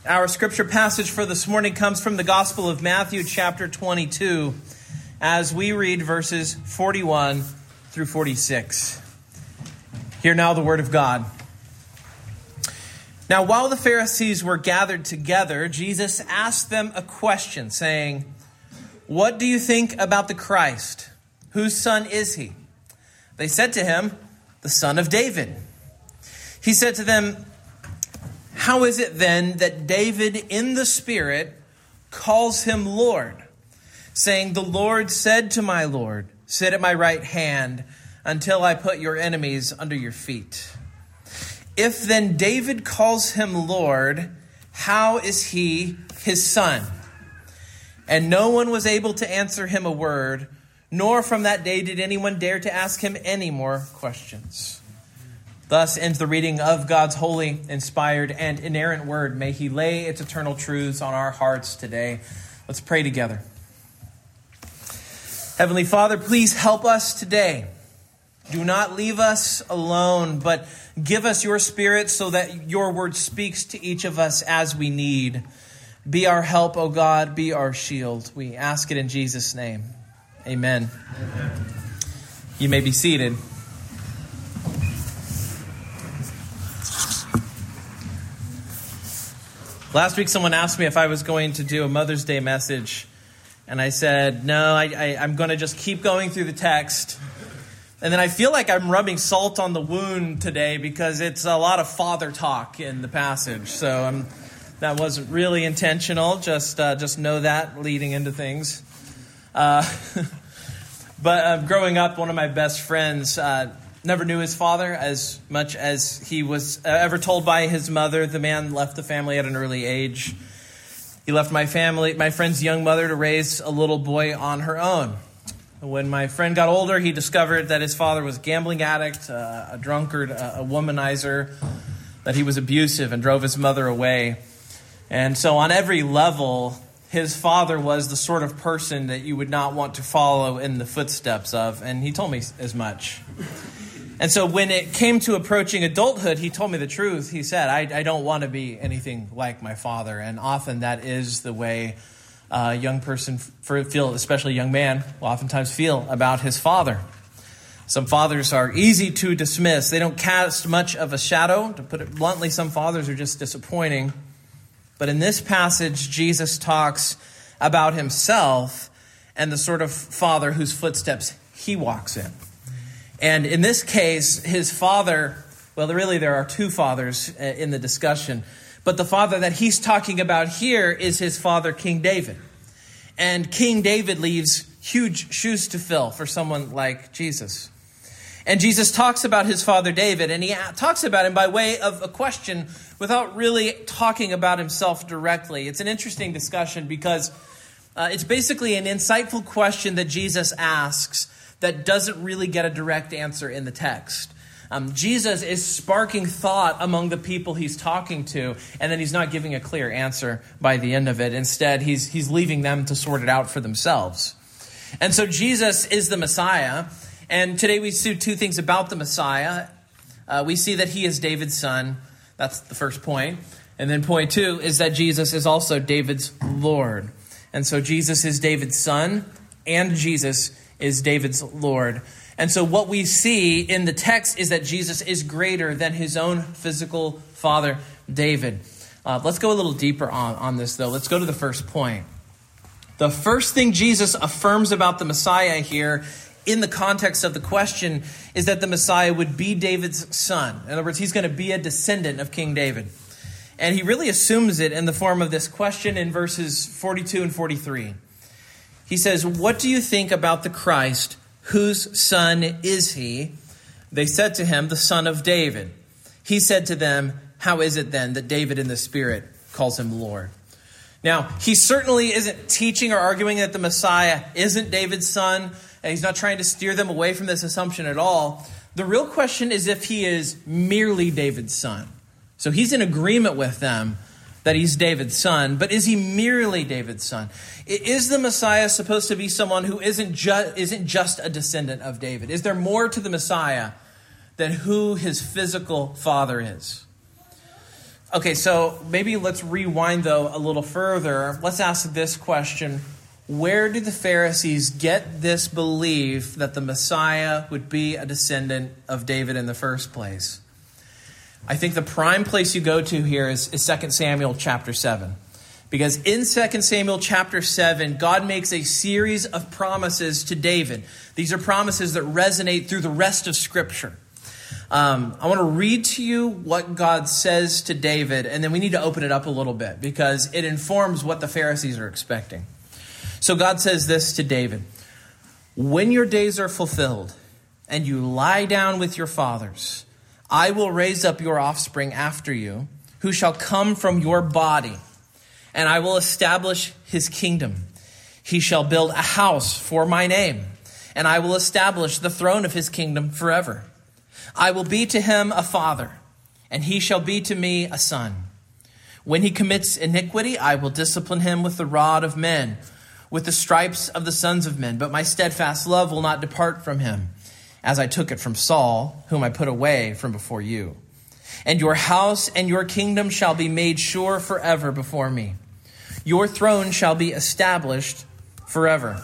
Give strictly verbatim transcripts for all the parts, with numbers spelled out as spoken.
Our scripture passage for this morning comes from the Gospel of Matthew, chapter twenty-two, as we read verses forty-one through forty-six. Hear now the word of God. Now, while the Pharisees were gathered together, Jesus asked them a question, saying, "What do you think about the Christ? Whose son is he?" They said to him, "The son of David." He said to them, "How is it then that David in the Spirit calls him Lord, saying, 'The Lord said to my Lord, sit at my right hand until I put your enemies under your feet'? If then David calls him Lord, how is he his son?" And no one was able to answer him a word, nor from that day did anyone dare to ask him any more questions. Thus ends the reading of God's holy, inspired, and inerrant word. May he lay its eternal truths on our hearts today. Let's pray together. Heavenly Father, please help us today. Do not leave us alone, but give us your Spirit so that your word speaks to each of us as we need. Be our help, O God. Be our shield. We ask it in Jesus' name. Amen. Amen. You may be seated. Last week, someone asked me if I was going to do a Mother's Day message, and I said, no, I, I, I'm going to just keep going through the text. And then I feel like I'm rubbing salt on the wound today because it's a lot of father talk in the passage. So um, that wasn't really intentional. Just uh, just know that leading into things. Uh, but uh, growing up, one of my best friends uh, never knew his father as much as he was ever told by his mother. The man left the family at an early age. He left my family, my friend's young mother, to raise a little boy on her own. When my friend got older, he discovered that his father was a gambling addict, uh, a drunkard, a, a womanizer, that he was abusive and drove his mother away. And so on every level, his father was the sort of person that you would not want to follow in the footsteps of. And he told me as much. And so when it came to approaching adulthood, he told me the truth. He said, I, I don't want to be anything like my father. And often that is the way a young person feel, especially a young man, will oftentimes feel about his father. Some fathers are easy to dismiss. They don't cast much of a shadow. To put it bluntly, some fathers are just disappointing. But in this passage, Jesus talks about himself and the sort of father whose footsteps he walks in. And in this case, his father, well, really there are two fathers in the discussion. But the father that he's talking about here is his father, King David. And King David leaves huge shoes to fill for someone like Jesus. And Jesus talks about his father David, and he talks about him by way of a question without really talking about himself directly. It's an interesting discussion because uh, it's basically an insightful question that Jesus asks that doesn't really get a direct answer in the text. Um, Jesus is sparking thought among the people he's talking to, and then he's not giving a clear answer by the end of it. Instead, he's he's leaving them to sort it out for themselves. And so Jesus is the Messiah, and today we see two things about the Messiah. Uh, we see that he is David's son. That's the first point. And then point two is that Jesus is also David's Lord. And so Jesus is David's son, and Jesus is David's Lord. And so what we see in the text is that Jesus is greater than his own physical father, David. Uh, let's go a little deeper on, on this, though. Let's go to the first point. The first thing Jesus affirms about the Messiah here in the context of the question is that the Messiah would be David's son. In other words, he's going to be a descendant of King David. And he really assumes it in the form of this question in verses forty-two and forty-three. He says, "What do you think about the Christ? Whose son is he?" They said to him, "The son of David." He said to them, "How is it then that David in the Spirit calls him Lord?" Now, he certainly isn't teaching or arguing that the Messiah isn't David's son. He's not trying to steer them away from this assumption at all. The real question is if he is merely David's son. So he's in agreement with them that he's David's son, but is he merely David's son? Is the Messiah supposed to be someone who isn't just isn't just a descendant of David? Is there more to the Messiah than who his physical father is? Okay, so maybe let's rewind, though, a little further. Let's ask this question. Where did the Pharisees get this belief that the Messiah would be a descendant of David in the first place? I think the prime place you go to here is, is Second Samuel chapter seven. Because in Second Samuel chapter seven, God makes a series of promises to David. These are promises that resonate through the rest of Scripture. Um, I want to read to you what God says to David, and then we need to open it up a little bit because it informs what the Pharisees are expecting. So God says this to David: when your days are fulfilled and you lie down with your fathers, I will raise up your offspring after you, who shall come from your body, and I will establish his kingdom. He shall build a house for my name, and I will establish the throne of his kingdom forever. I will be to him a father, and he shall be to me a son. When he commits iniquity, I will discipline him with the rod of men, with the stripes of the sons of men. But my steadfast love will not depart from him, as I took it from Saul, whom I put away from before you. And your house and your kingdom shall be made sure forever before me. Your throne shall be established forever.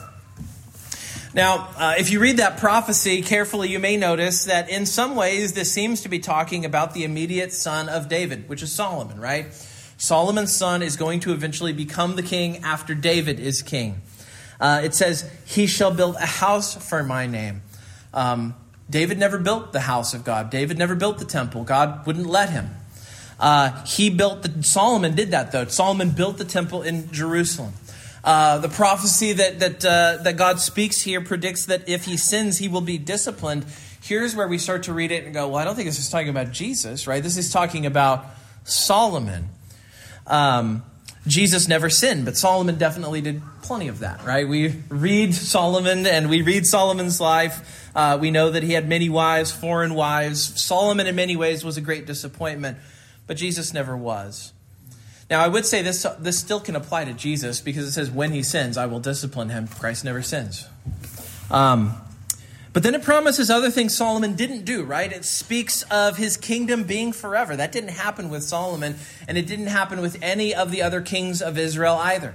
Now, uh, if you read that prophecy carefully, you may notice that in some ways this seems to be talking about the immediate son of David, which is Solomon, right? Solomon's son is going to eventually become the king after David is king. Uh, it says, he shall build a house for my name. Um, David never built the house of God. David never built the temple. God wouldn't let him. Uh, he built the, Solomon did that though. Solomon built the temple in Jerusalem. Uh, the prophecy that that uh, that God speaks here predicts that if he sins, he will be disciplined. Here's where we start to read it and go, well, I don't think this is talking about Jesus, right? This is talking about Solomon. Um, Jesus never sinned, but Solomon definitely did plenty of that, right? We read Solomon and we read Solomon's life. Uh, we know that he had many wives, foreign wives. Solomon in many ways was a great disappointment, but Jesus never was. Now, I would say this this still can apply to Jesus because it says, when he sins, I will discipline him. Christ never sins. Um, but then it promises other things Solomon didn't do, right? It speaks of his kingdom being forever. That didn't happen with Solomon, and it didn't happen with any of the other kings of Israel either.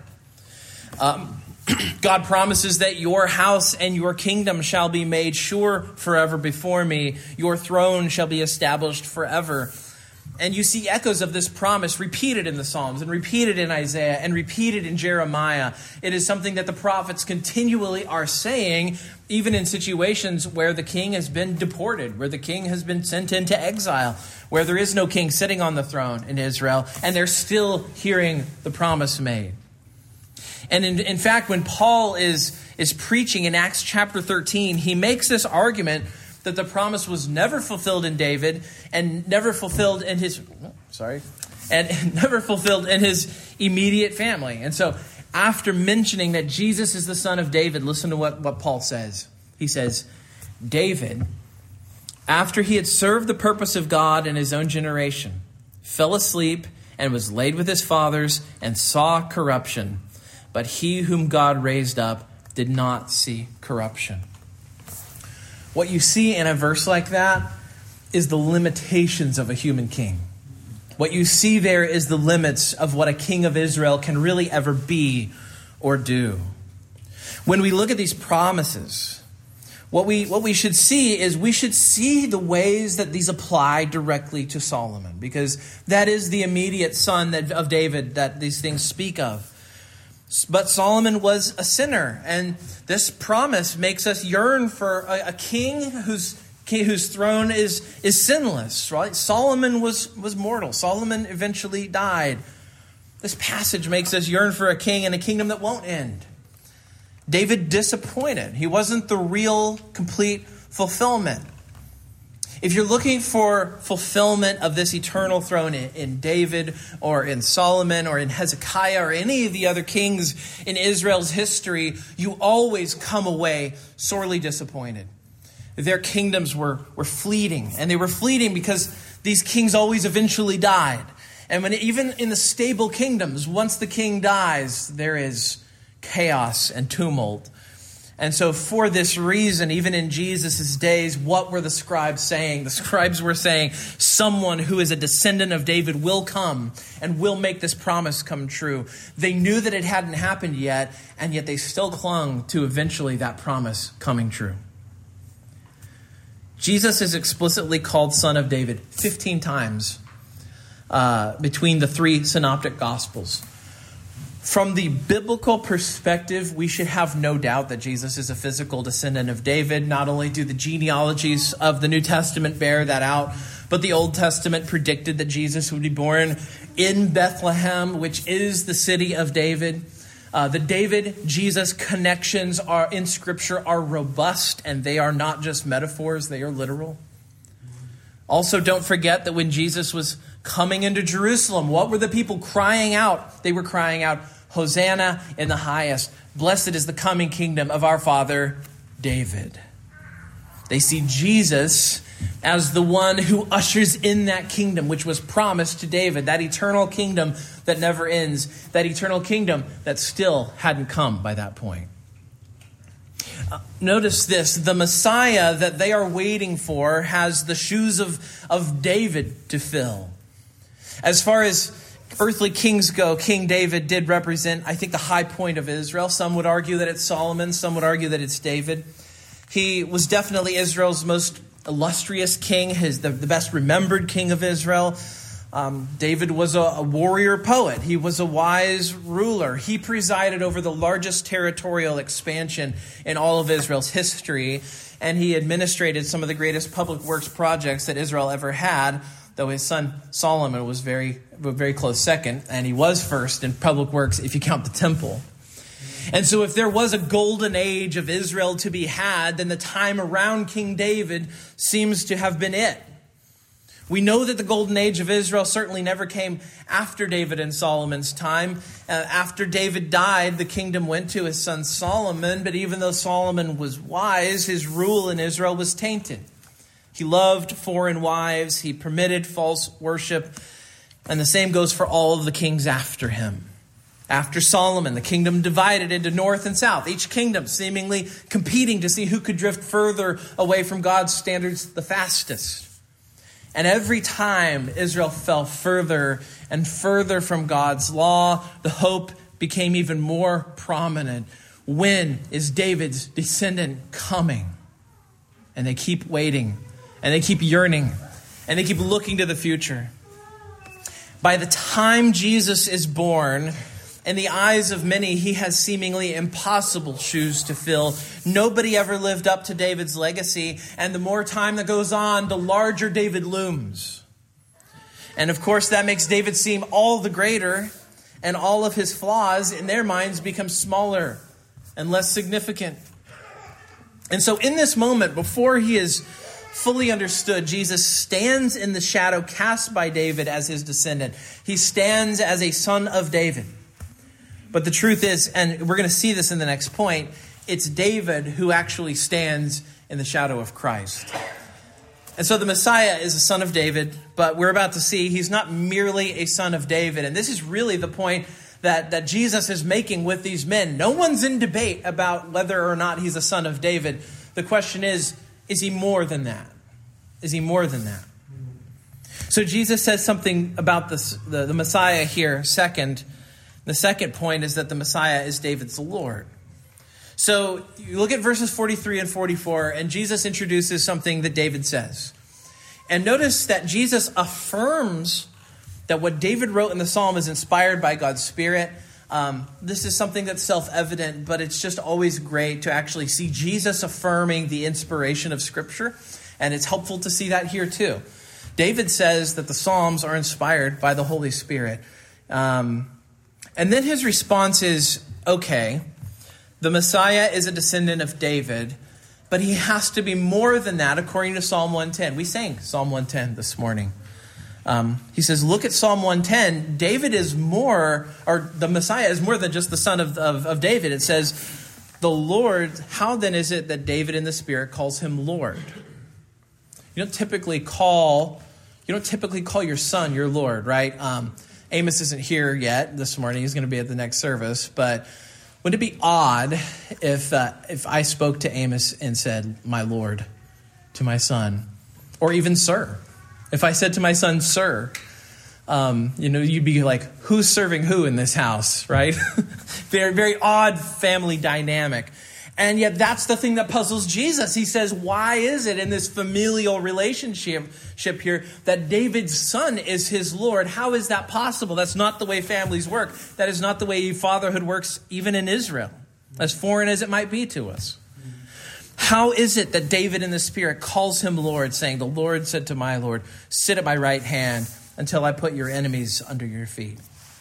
Um, God promises that your house and your kingdom shall be made sure forever before me. Your throne shall be established forever. And you see echoes of this promise repeated in the Psalms and repeated in Isaiah and repeated in Jeremiah. It is something that the prophets continually are saying, even in situations where the king has been deported, where the king has been sent into exile, where there is no king sitting on the throne in Israel, and they're still hearing the promise made. And in, in fact, when Paul is, is preaching in Acts chapter thirteen, he makes this argument that the promise was never fulfilled in David and never fulfilled in his, sorry, and never fulfilled in his immediate family. And so after mentioning that Jesus is the son of David, listen to what, what Paul says. He says, David, after he had served the purpose of God in his own generation, fell asleep and was laid with his fathers and saw corruption. But he whom God raised up did not see corruption. What you see in a verse like that is the limitations of a human king. What you see there is the limits of what a king of Israel can really ever be or do. When we look at these promises, what we what we should see is we should see the ways that these apply directly to Solomon, because that is the immediate son that, of David that these things speak of. But Solomon was a sinner, and this promise makes us yearn for a, a king whose whose throne is is sinless. Right? Solomon was was mortal. Solomon eventually died. This passage makes us yearn for a king and a kingdom that won't end. David disappointed. He wasn't the real, complete fulfillment. If you're looking for fulfillment of this eternal throne in, in David or in Solomon or in Hezekiah or any of the other kings in Israel's history, you always come away sorely disappointed. Their kingdoms were, were fleeting, and they were fleeting because these kings always eventually died. And when even in the stable kingdoms, once the king dies, there is chaos and tumult. And so for this reason, even in Jesus' days, what were the scribes saying? The scribes were saying, someone who is a descendant of David will come and will make this promise come true. They knew that it hadn't happened yet, and yet they still clung to eventually that promise coming true. Jesus is explicitly called Son of David fifteen times uh, between the three synoptic Gospels. From the biblical perspective, we should have no doubt that Jesus is a physical descendant of David. Not only do the genealogies of the New Testament bear that out, but the Old Testament predicted that Jesus would be born in Bethlehem, which is the city of David. Uh, the David-Jesus connections are in Scripture are robust, and they are not just metaphors, they are literal. Also, don't forget that when Jesus was coming into Jerusalem, what were the people crying out? They were crying out, Hosanna in the highest. Blessed is the coming kingdom of our father David. They see Jesus as the one who ushers in that kingdom, which was promised to David, that eternal kingdom that never ends, that eternal kingdom that still hadn't come by that point. Uh, notice this, the Messiah that they are waiting for has the shoes of, of David to fill. As far as earthly kings go, King David did represent, I think, the high point of Israel. Some would argue that it's Solomon. Some would argue that it's David. He was definitely Israel's most illustrious king, his the, the best remembered king of Israel. Um, David was a, a warrior poet. He was a wise ruler. He presided over the largest territorial expansion in all of Israel's history, and he administrated some of the greatest public works projects that Israel ever had, though his son Solomon was very, very close second, and he was first in public works if you count the temple. And so if there was a golden age of Israel to be had, then the time around King David seems to have been it. We know that the golden age of Israel certainly never came after David and Solomon's time. Uh, after David died, the kingdom went to his son Solomon, but even though Solomon was wise, his rule in Israel was tainted. He loved foreign wives, he permitted false worship, and the same goes for all of the kings after him. After Solomon, the kingdom divided into north and south, each kingdom seemingly competing to see who could drift further away from God's standards the fastest. And every time Israel fell further and further from God's law, the hope became even more prominent. When is David's descendant coming? And they keep waiting, and they keep yearning, and they keep looking to the future. By the time Jesus is born, in the eyes of many, he has seemingly impossible shoes to fill. Nobody ever lived up to David's legacy, and the more time that goes on, the larger David looms. And of course, that makes David seem all the greater, and all of his flaws in their minds become smaller and less significant. And so in this moment, before he is fully understood, Jesus stands in the shadow cast by David as his descendant. He stands as a son of David. But the truth is, and we're going to see this in the next point, it's David who actually stands in the shadow of Christ. And so the Messiah is a son of David, but we're about to see he's not merely a son of David. And this is really the point that, that Jesus is making with these men. No one's in debate about whether or not he's a son of David. The question is, is he more than that? Is he more than that? So Jesus says something about this, the, the Messiah here, second. The second point is that the Messiah is David's Lord. So you look at verses forty-three and forty-four, and Jesus introduces something that David says. And notice that Jesus affirms that what David wrote in the psalm is inspired by God's Spirit. Um, this is something that's self-evident, but it's just always great to actually see Jesus affirming the inspiration of Scripture. And it's helpful to see that here too. David says that the Psalms are inspired by the Holy Spirit. Um, and then his response is, okay, the Messiah is a descendant of David, but he has to be more than that according to Psalm one ten. We sang Psalm one ten this morning. Um, he says, look at Psalm one ten. David is more, or the Messiah is more than just the son of, of, of David. It says, the Lord, how then is it that David in the Spirit calls him Lord? You don't typically call, you don't typically call your son your Lord, right? Um, Amos isn't here yet this morning. He's going to be at the next service. But Wouldn't it be odd if uh, if I spoke to Amos and said, "My Lord," to my son, or even "Sir"? If I said to my son, "Sir," um, you know, you'd be like, "Who's serving who in this house?" Right? very, very odd family dynamic. And yet that's the thing that puzzles Jesus. He says, why is it in this familial relationship here that David's son is his Lord? How is that possible? That's not the way families work. That is not the way fatherhood works even in Israel, as foreign as it might be to us. How is it that David in the Spirit calls him Lord, saying, the Lord said to my Lord, sit at my right hand until I put your enemies under your feet?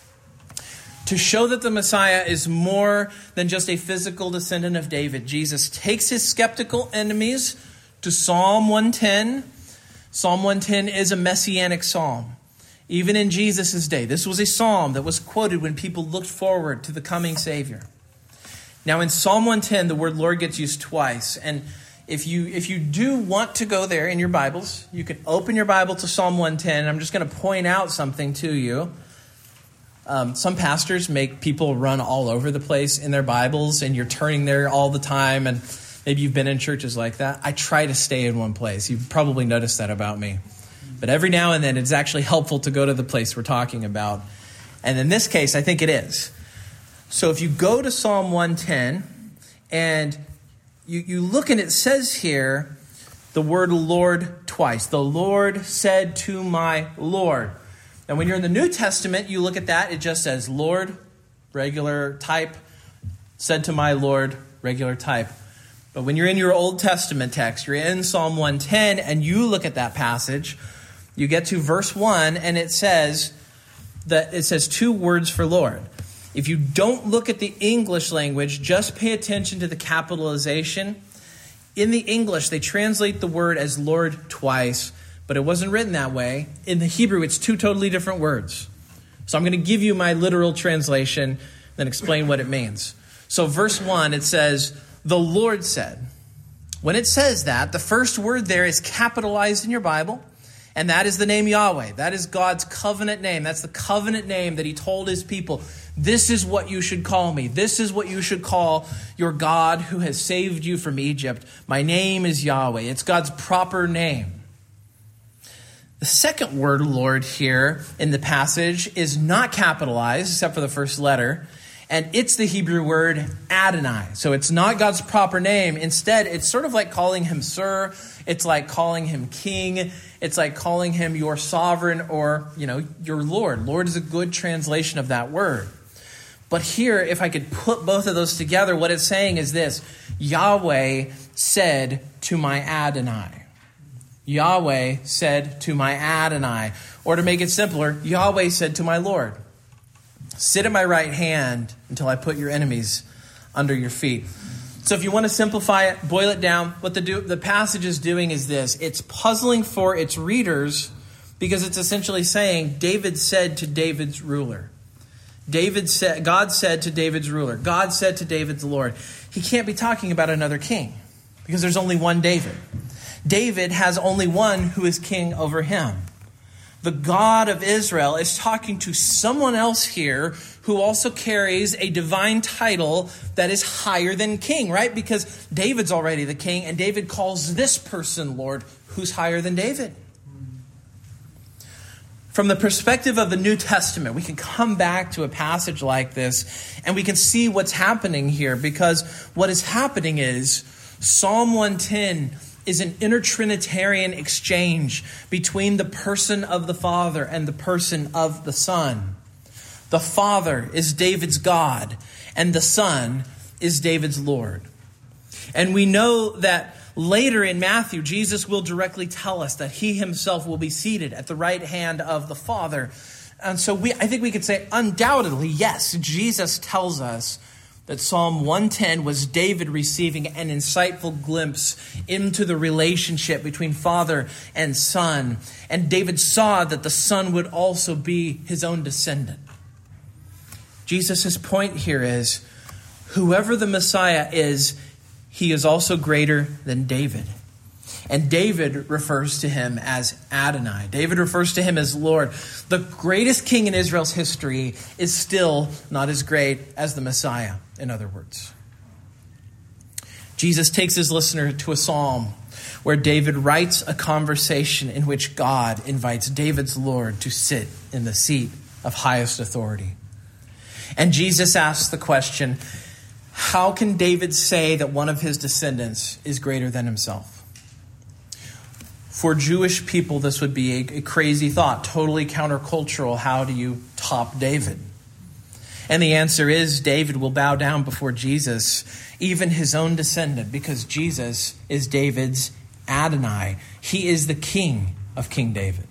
To show that the Messiah is more than just a physical descendant of David, Jesus takes his skeptical enemies to Psalm one ten. Psalm one ten is a messianic psalm. Even in Jesus' day, this was a psalm that was quoted when people looked forward to the coming Savior. Now in Psalm one ten, the word Lord gets used twice. And if you if you do want to go there in your Bibles, you can open your Bible to Psalm one ten. I'm just going to point out something to you. Um, some pastors make people run all over the place in their Bibles, and you're turning there all the time, and maybe you've been in churches like that. I try to stay in one place. You've probably noticed that about me. But every now and then, it's actually helpful to go to the place we're talking about. And in this case, I think it is. So if you go to Psalm one ten, and you, you look, and it says here the word Lord twice. The Lord said to my Lord. And when you're in the New Testament, you look at that, it just says, Lord, regular type, said to my Lord, regular type. But when you're in your Old Testament text, you're in Psalm one ten, and you look at that passage, you get to verse one, and it says that it says two words for Lord. If you don't look at the English language, just pay attention to the capitalization. In the English, they translate the word as Lord twice, but it wasn't written that way. In the Hebrew, it's two totally different words. So I'm going to give you my literal translation, then explain what it means. So verse one, it says, the Lord said. When it says that, the first word there is capitalized in your Bible, and that is the name Yahweh. That is God's covenant name. That's the covenant name that he told his people. This is what you should call me. This is what you should call your God who has saved you from Egypt. My name is Yahweh. It's God's proper name. The second word, Lord, here in the passage is not capitalized except for the first letter. And it's the Hebrew word Adonai. So it's not God's proper name. Instead, it's sort of like calling him sir. It's like calling him king. It's like calling him your sovereign or, you know, your Lord. Lord is a good translation of that word. But here, if I could put both of those together, what it's saying is this. Yahweh said to my Adonai. Yahweh said to my Adonai. Or to make it simpler, Yahweh said to my Lord. Sit at my right hand until I put your enemies under your feet. So if you want to simplify it, boil it down, what the, do, the passage is doing is this. It's puzzling for its readers because it's essentially saying David said to David's ruler. David said, God said to David's ruler. God said to David's Lord. He can't be talking about another king because there's only one David. David has only one who is king over him. The God of Israel is talking to someone else here who also carries a divine title that is higher than king, right? Because David's already the king, and David calls this person Lord, who's higher than David. From the perspective of the New Testament, we can come back to a passage like this, and we can see what's happening here, because what is happening is Psalm one ten is an intertrinitarian exchange between the person of the Father and the person of the Son. The Father is David's God, and the Son is David's Lord. And we know that later in Matthew, Jesus will directly tell us that he himself will be seated at the right hand of the Father. And so we, I think we could say undoubtedly, yes, Jesus tells us that Psalm one ten was David receiving an insightful glimpse into the relationship between Father and Son. And David saw that the Son would also be his own descendant. Jesus' point here is, whoever the Messiah is, he is also greater than David. And David refers to him as Adonai. David refers to him as Lord. The greatest king in Israel's history is still not as great as the Messiah, in other words. Jesus takes his listener to a psalm where David writes a conversation in which God invites David's Lord to sit in the seat of highest authority. And Jesus asks the question, how can David say that one of his descendants is greater than himself? For Jewish people, this would be a, a crazy thought, totally countercultural. How do you top David? And the answer is David will bow down before Jesus, even his own descendant, because Jesus is David's Adonai. He is the king of King David.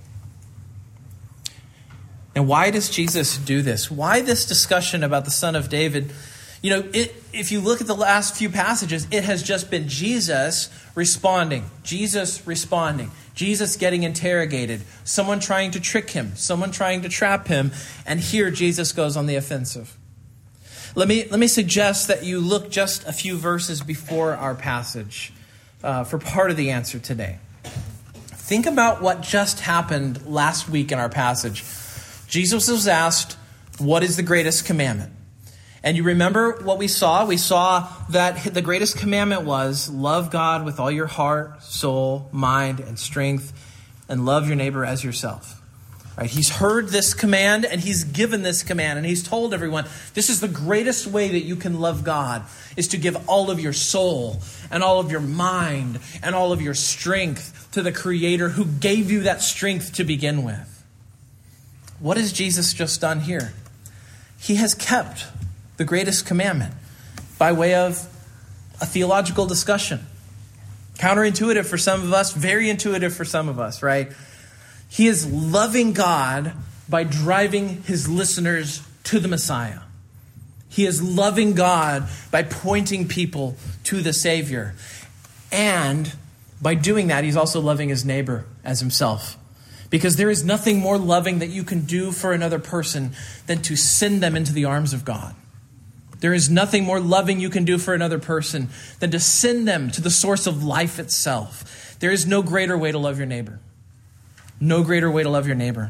Now, why does Jesus do this? Why this discussion about the son of David? You know, it, if you look at the last few passages, it has just been Jesus responding, Jesus responding, Jesus getting interrogated, someone trying to trick him, someone trying to trap him, and here Jesus goes on the offensive. Let me, let me suggest that you look just a few verses before our passage uh, for part of the answer today. Think about what just happened last week in our passage. Jesus was asked, what is the greatest commandment? And you remember what we saw? We saw that the greatest commandment was love God with all your heart, soul, mind, and strength, and love your neighbor as yourself. Right? He's heard this command and he's given this command and he's told everyone, this is the greatest way that you can love God, is to give all of your soul and all of your mind and all of your strength to the Creator who gave you that strength to begin with. What has Jesus just done here? He has kept the greatest commandment by way of a theological discussion. Counterintuitive for some of us, very intuitive for some of us, right? He is loving God by driving his listeners to the Messiah. He is loving God by pointing people to the Savior. And by doing that, he's also loving his neighbor as himself. Because there is nothing more loving that you can do for another person than to send them into the arms of God. There is nothing more loving you can do for another person than to send them to the source of life itself. There is no greater way to love your neighbor. No greater way to love your neighbor.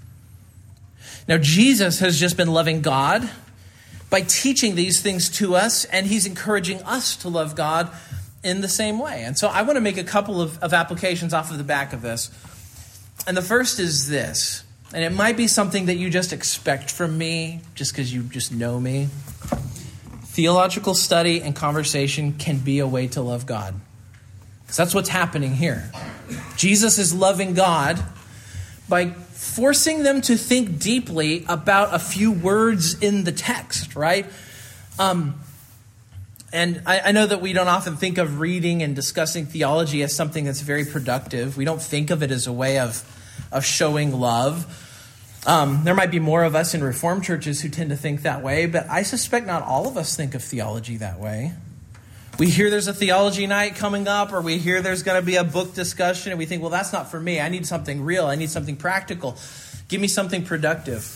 Now, Jesus has just been loving God by teaching these things to us, and he's encouraging us to love God in the same way. And so I want to make a couple of, of applications off of the back of this. And the first is this, and it might be something that you just expect from me just because you just know me. Theological study and conversation can be a way to love God. Because that's what's happening here. Jesus is loving God by forcing them to think deeply about a few words in the text, right? Um, and I, I know that we don't often think of reading and discussing theology as something that's very productive. We don't think of it as a way of, of showing love. Um, there might be more of us in Reformed churches who tend to think that way, but I suspect not all of us think of theology that way. We hear there's a theology night coming up, or we hear there's going to be a book discussion, and we think, well, that's not for me. I need something real. I need something practical. Give me something productive.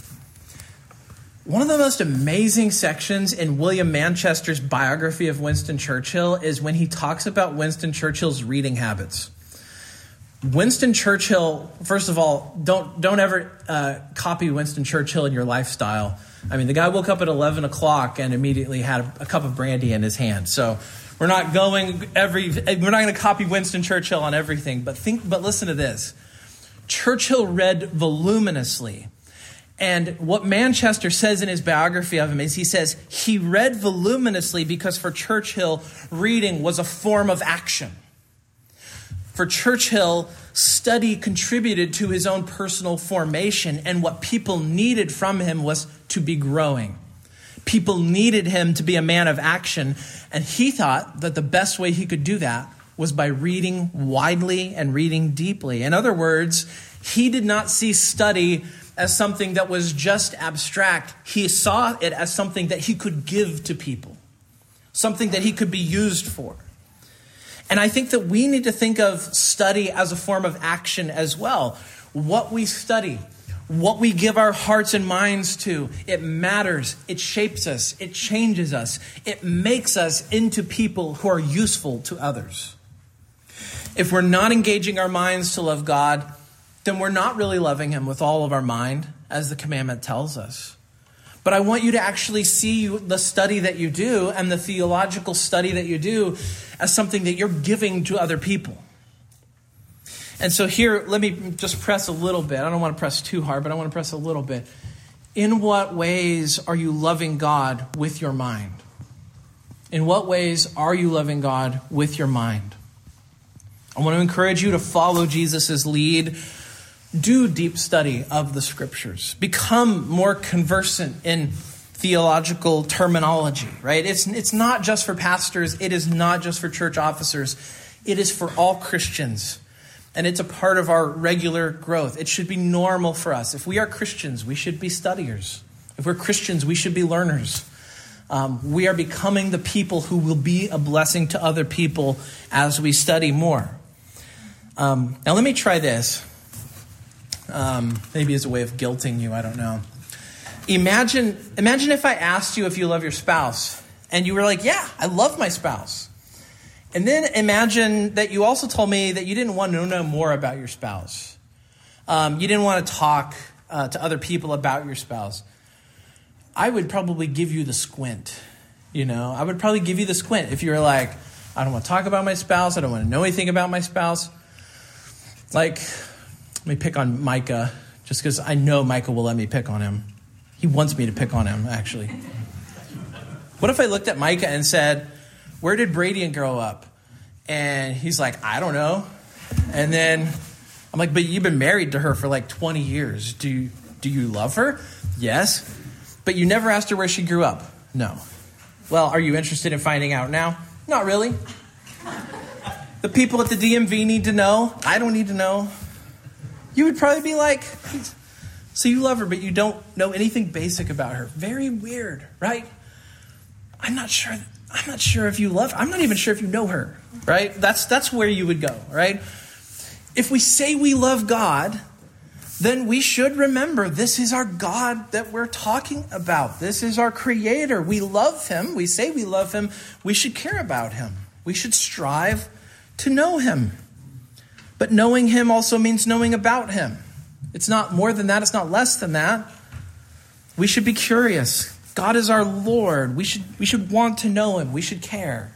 One of the most amazing sections in William Manchester's biography of Winston Churchill is when he talks about Winston Churchill's reading habits. Winston Churchill, first of all, don't don't ever uh, copy Winston Churchill in your lifestyle. I mean, the guy woke up at eleven o'clock and immediately had a, a cup of brandy in his hand. So we're not going every we're not going to copy Winston Churchill on everything. But think, but listen to this: Churchill read voluminously, and what Manchester says in his biography of him is he says he read voluminously because for Churchill, reading was a form of action. For Churchill, study contributed to his own personal formation, and what people needed from him was to be growing. People needed him to be a man of action, and he thought that the best way he could do that was by reading widely and reading deeply. In other words, he did not see study as something that was just abstract. He saw it as something that he could give to people, something that he could be used for. And I think that we need to think of study as a form of action as well. What we study, what we give our hearts and minds to, it matters. It shapes us. It changes us. It makes us into people who are useful to others. If we're not engaging our minds to love God, then we're not really loving him with all of our mind, as the commandment tells us. But I want you to actually see the study that you do and the theological study that you do as something that you're giving to other people. And so here, let me just press a little bit. I don't want to press too hard, but I want to press a little bit. In what ways are you loving God with your mind? In what ways are you loving God with your mind? I want to encourage you to follow Jesus' lead. Do deep study of the scriptures. Become more conversant in theological terminology, right? It's, it's not just for pastors. It is not just for church officers. It is for all Christians. And it's a part of our regular growth. It should be normal for us. If we are Christians, we should be studiers. If we're Christians, we should be learners. Um, we are becoming the people who will be a blessing to other people as we study more. Um, now let me try this. Um, maybe as a way of guilting you, I don't know. Imagine, imagine if I asked you if you love your spouse, and you were like, yeah, I love my spouse. And then imagine that you also told me that you didn't want to know more about your spouse. Um, you didn't want to talk uh, to other people about your spouse. I would probably give you the squint, you know. I would probably give you the squint if you were like, I don't want to talk about my spouse. I don't want to know anything about my spouse. Like, let me pick on Micah, just because I know Micah will let me pick on him. He wants me to pick on him, actually. What if I looked at Micah and said, where did Brady grow up? And he's like, I don't know. And then I'm like, but you've been married to her for like twenty years. Do you, do you love her? Yes. But you never asked her where she grew up? No. Well, are you interested in finding out now? Not really. The people at the D M V need to know. I don't need to know. You would probably be like, so you love her, but you don't know anything basic about her. Very weird, right? I'm not sure. I'm not sure if you love her. I'm not even sure if you know her, right? That's that's where you would go, right? If we say we love God, then we should remember this is our God that we're talking about. This is our Creator. We love him. We say we love him. We should care about him. We should strive to know him. But knowing him also means knowing about him. It's not more than that. It's not less than that. We should be curious. God is our Lord. We should, we should want to know him. We should care.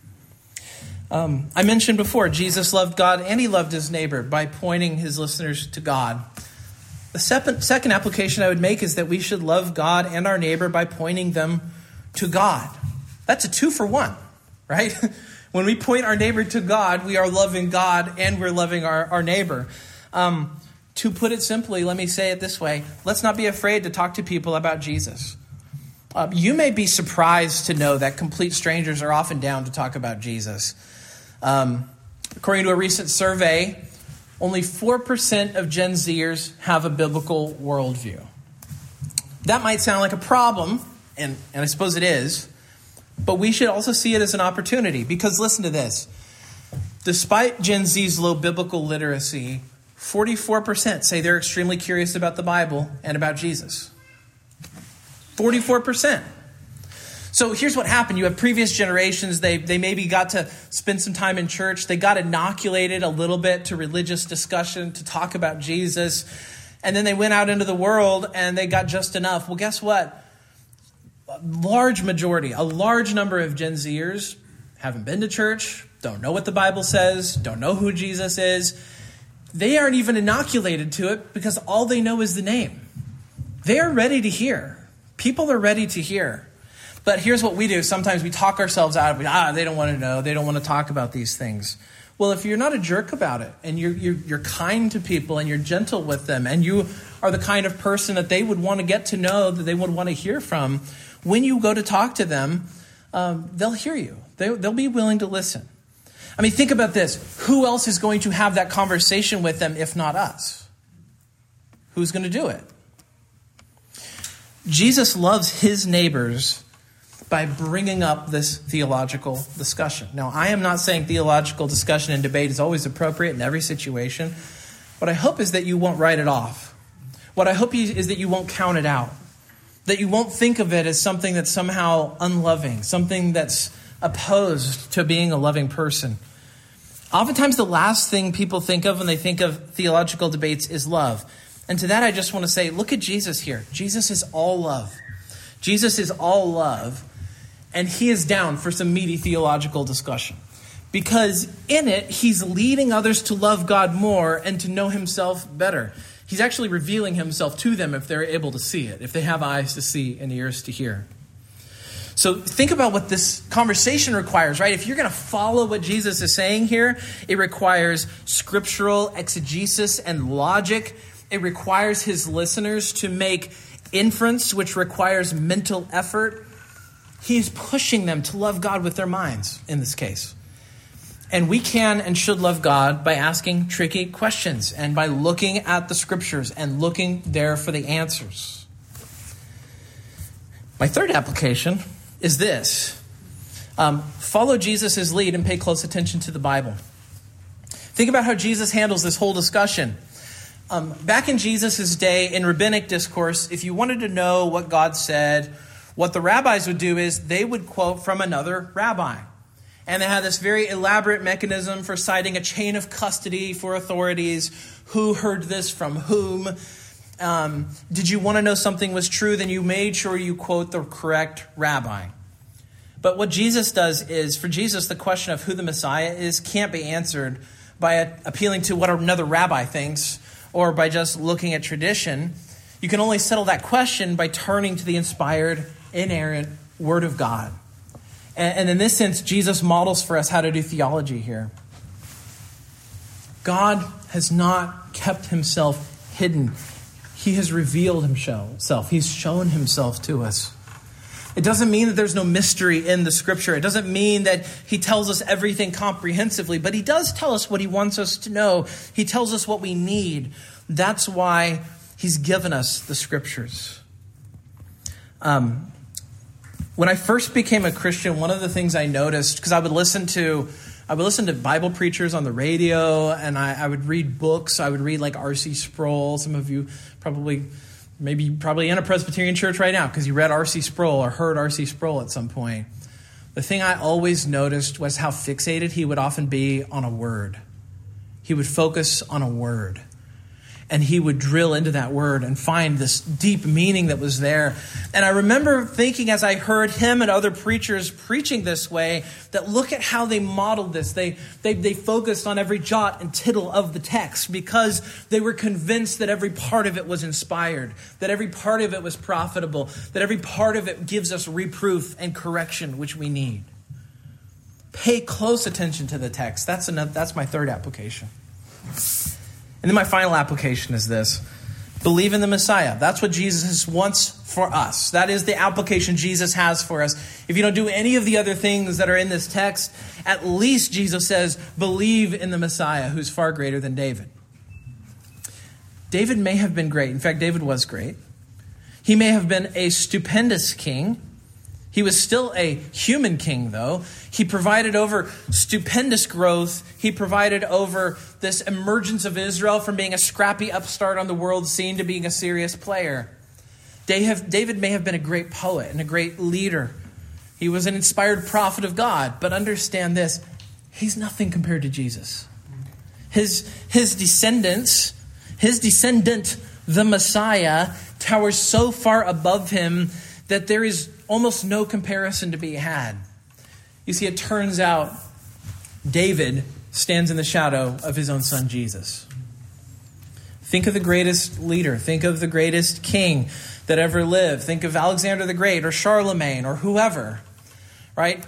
Um, I mentioned before, Jesus loved God and he loved his neighbor by pointing his listeners to God. The second, second application I would make is that we should love God and our neighbor by pointing them to God. That's a two for one, right? When we point our neighbor to God, we are loving God and we're loving our, our neighbor. Um, to put it simply, let me say it this way. Let's not be afraid to talk to people about Jesus. Uh, you may be surprised to know that complete strangers are often down to talk about Jesus. Um, according to a recent survey, only four percent of Gen Zers have a biblical worldview. That might sound like a problem, and, and I suppose it is, but we should also see it as an opportunity. Because listen to this. Despite Gen Z's low biblical literacy, forty-four percent say they're extremely curious about the Bible and about Jesus. forty-four percent. So here's what happened. You have previous generations. They, they maybe got to spend some time in church. They got inoculated a little bit to religious discussion, to talk about Jesus. And then they went out into the world and they got just enough. Well, guess what? A large majority, a large number of Gen Zers haven't been to church, don't know what the Bible says, don't know who Jesus is. They aren't even inoculated to it because all they know is the name. They are ready to hear. People are ready to hear. But here's what we do. Sometimes we talk ourselves out of it. Ah, they don't want to know. They don't want to talk about these things. Well, if you're not a jerk about it and you're, you're, you're kind to people and you're gentle with them and you are the kind of person that they would want to get to know, that they would want to hear from, when you go to talk to them, um, they'll hear you. They, they'll be willing to listen. I mean, think about this. Who else is going to have that conversation with them if not us? Who's going to do it? Jesus loves his neighbors by bringing up this theological discussion. Now, I am not saying theological discussion and debate is always appropriate in every situation. What I hope is that you won't write it off. What I hope is that you won't count it out. That you won't think of it as something that's somehow unloving, something that's opposed to being a loving person. Oftentimes the last thing people think of when they think of theological debates is love. And to that I just want to say, look at Jesus here. Jesus is all love. Jesus is all love. And he is down for some meaty theological discussion. Because in it, he's leading others to love God more and to know himself better. He's actually revealing himself to them if they're able to see it, if they have eyes to see and ears to hear. So think about what this conversation requires, right? If you're going to follow what Jesus is saying here, it requires scriptural exegesis and logic. It requires his listeners to make inference, which requires mental effort. He's pushing them to love God with their minds in this case. And we can and should love God by asking tricky questions and by looking at the scriptures and looking there for the answers. My third application is this. Um, follow Jesus' lead and pay close attention to the Bible. Think about how Jesus handles this whole discussion. Um, back in Jesus' day, in rabbinic discourse, if you wanted to know what God said, what the rabbis would do is they would quote from another rabbi. And they had this very elaborate mechanism for citing a chain of custody for authorities. Who heard this from whom? Um, did you want to know something was true? Then you made sure you quote the correct rabbi. But what Jesus does is, for Jesus, the question of who the Messiah is can't be answered by appealing to what another rabbi thinks or by just looking at tradition. You can only settle that question by turning to the inspired, inerrant Word of God. And in this sense, Jesus models for us how to do theology here. God has not kept himself hidden. He has revealed himself. He's shown himself to us. It doesn't mean that there's no mystery in the scripture. It doesn't mean that he tells us everything comprehensively, but he does tell us what he wants us to know. He tells us what we need. That's why he's given us the scriptures. Um, when I first became a Christian, one of the things I noticed, because I would listen to I would listen to Bible preachers on the radio, and I, I would read books. I would read like R C Sproul. Some of you probably, maybe probably in a Presbyterian church right now because you read R C Sproul or heard R C Sproul at some point. The thing I always noticed was how fixated he would often be on a word. He would focus on a word. And he would drill into that word and find this deep meaning that was there. And I remember thinking as I heard him and other preachers preaching this way, that look at how they modeled this. They, they, they focused on every jot and tittle of the text because they were convinced that every part of it was inspired, that every part of it was profitable, that every part of it gives us reproof and correction, which we need. Pay close attention to the text. That's another, that's my third application. And then my final application is this. Believe in the Messiah. That's what Jesus wants for us. That is the application Jesus has for us. If you don't do any of the other things that are in this text, at least Jesus says, believe in the Messiah, who's far greater than David. David may have been great. In fact, David was great. He may have been a stupendous king. He was still a human king, though. He provided over stupendous growth. He provided over this emergence of Israel from being a scrappy upstart on the world scene to being a serious player. David may have been a great poet and a great leader. He was an inspired prophet of God. But understand this, he's nothing compared to Jesus. His, his descendants, his descendant, the Messiah, towers so far above him that there is almost no comparison to be had. You see, it turns out David stands in the shadow of his own son, Jesus. Think of the greatest leader. Think of the greatest king that ever lived. Think of Alexander the Great or Charlemagne or whoever, right?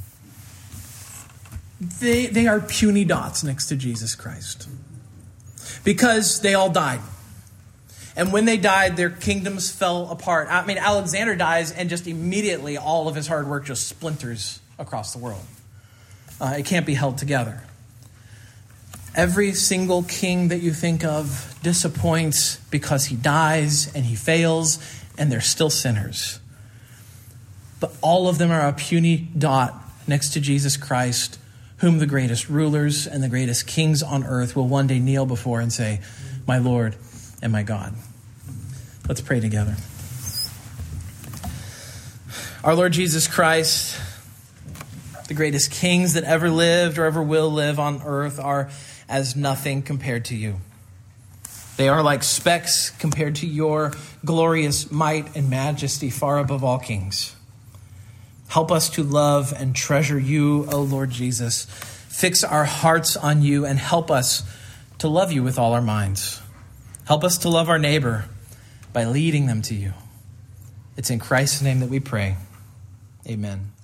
They, they are puny dots next to Jesus Christ because they all died. And when they died, their kingdoms fell apart. I mean, Alexander dies and just immediately all of his hard work just splinters across the world. Uh, it can't be held together. Every single king that you think of disappoints because he dies and he fails and they're still sinners. But all of them are a puny dot next to Jesus Christ, whom the greatest rulers and the greatest kings on earth will one day kneel before and say, my Lord and my God. Let's pray together. Our Lord Jesus Christ, the the greatest kings that ever lived or ever will live on earth are as nothing compared to you. They are like specks compared to your glorious might and majesty far above all kings. Help us to love and treasure you, O Lord Jesus. Fix our hearts on you and help us to love you with all our minds. Help us to love our neighbor by leading them to you. It's in Christ's name that we pray. Amen.